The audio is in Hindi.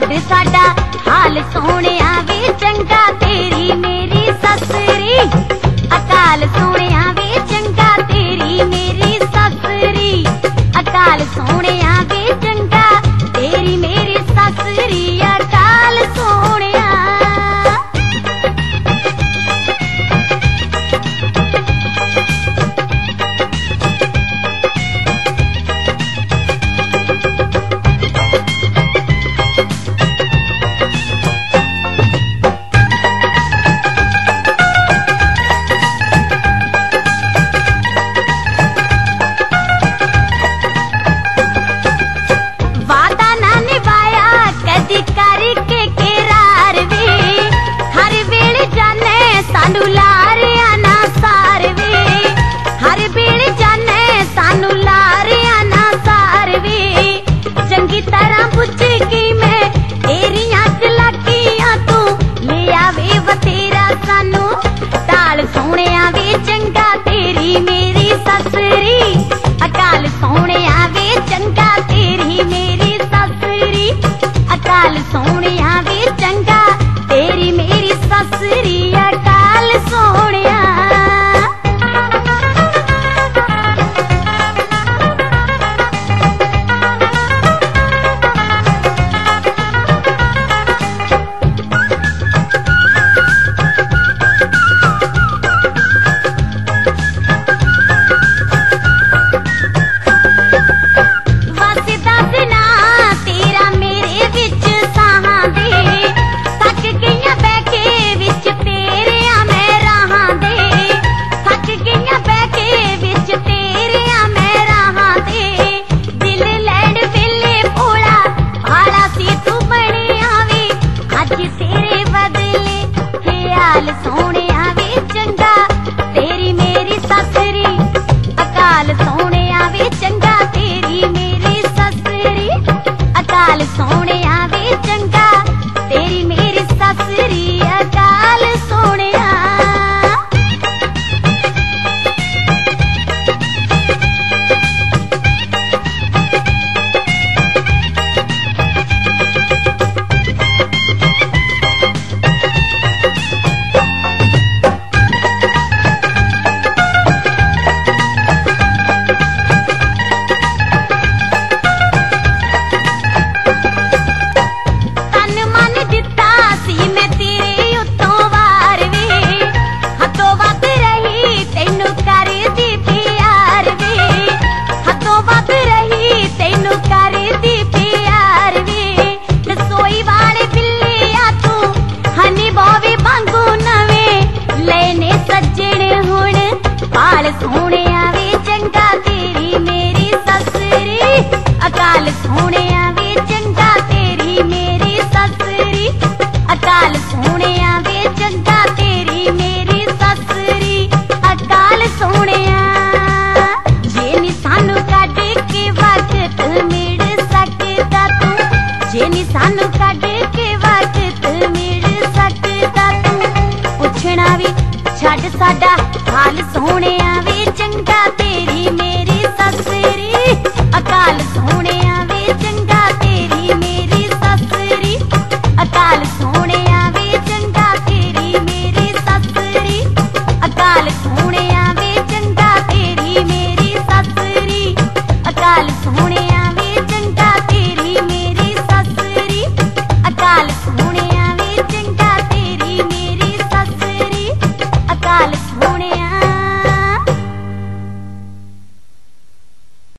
छड़ साडा हाल सोहणिया वे चंगा तेरी मेरी ससरी। अकाल सोहणिया वे चंगा तेरी मेरी ससरी। अकाल सोहणिया वे चंगा तेरी मेरी ससरी। अकाल सोहणिया सोहणिया वे चंगा तेरी मेरी ससरी। अकाल सोहणिया वे चंगा तेरी मेरी ससरी। अकाल सोहणिया वे चंगा तेरी मेरी ससरी। अकाल सोहणिया सोहणिया वे चंगा तेरी मेरी ससरी। अकाल सोहणिया वे चंगा तेरी मेरी ससरी। अकाल सोहणिया वे चंगा तेरी मेरी ससरी। अकाल सोहणिया सोहणिया वे चंगा तेरी मेरी ससरी। अकाल सोहणिया वे चंगा तेरी मेरी ससरी। अकाल सोहणिया वे चंगा तेरी मेरी ससरी। अकाल सोहणिया जे नी सानू कढ के वक्त मिल सकदा तू। जे नी सानू कढ के वक्त मिल सकदा तू। पुछना भी छड़ साडा